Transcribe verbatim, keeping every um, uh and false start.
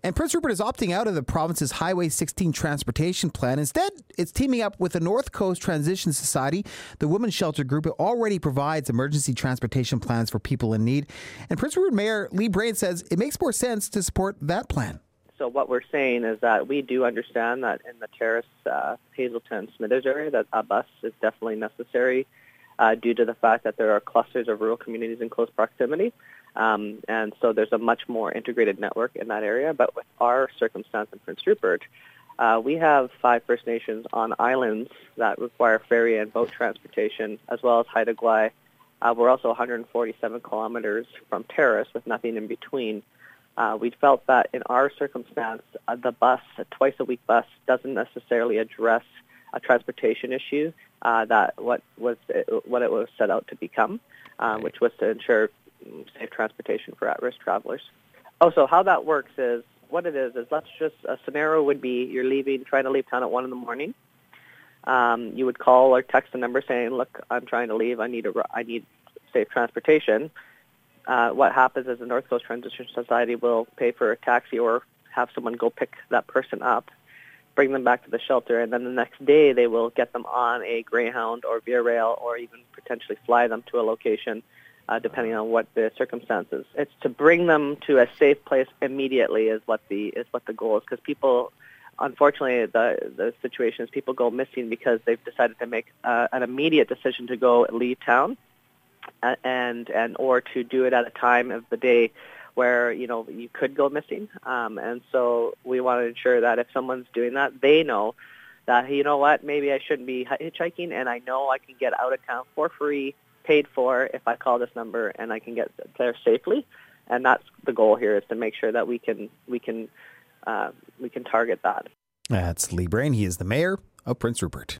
And Prince Rupert is opting out of the province's Highway sixteen transportation plan. Instead, it's teaming up with the North Coast Transition Society, the women's shelter group. It already provides emergency transportation plans for people in need. And Prince Rupert Mayor Lee Brain says it makes more sense to support that plan. So what we're saying is that we do understand that in the Terrace, uh, Hazelton, Smithers area, that a bus is definitely necessary uh, due to the fact that there are clusters of rural communities in close proximity. Um, and so there's a much more integrated network in that area. But with our circumstance in Prince Rupert, uh, we have five First Nations on islands that require ferry and boat transportation, as well as Haida Gwaii. Uh, we're also one hundred forty-seven kilometers from Terrace with nothing in between. Uh, we felt that in our circumstance, uh, the bus, a twice-a-week bus, doesn't necessarily address a transportation issue uh, that what was it, what it was set out to become, uh, which was to ensure safe transportation for at-risk travelers. Oh, so how that works is, what it is, is let's just, a scenario would be you're leaving, trying to leave town at one in the morning. Um, you would call or text a number saying, look, I'm trying to leave, I need a, I need safe transportation. Uh, what happens is the North Coast Transition Society will pay for a taxi or have someone go pick that person up, bring them back to the shelter, and then the next day they will get them on a Greyhound or Via Rail or even potentially fly them to a location, uh, depending on what the circumstances. It's to bring them to a safe place immediately is what the is what the goal is, because people, unfortunately, the the situation is people go missing because they've decided to make uh, an immediate decision to go leave town. And and or to do it at a time of the day where, you know, you could go missing. Um, and so we want to ensure that if someone's doing that, they know that, you know what, maybe I shouldn't be hitchhiking, and I know I can get out of town for free, paid for, if I call this number, and I can get there safely. And that's the goal here, is to make sure that we can we can uh, we can target that. That's Lee Brain. He is the mayor of Prince Rupert.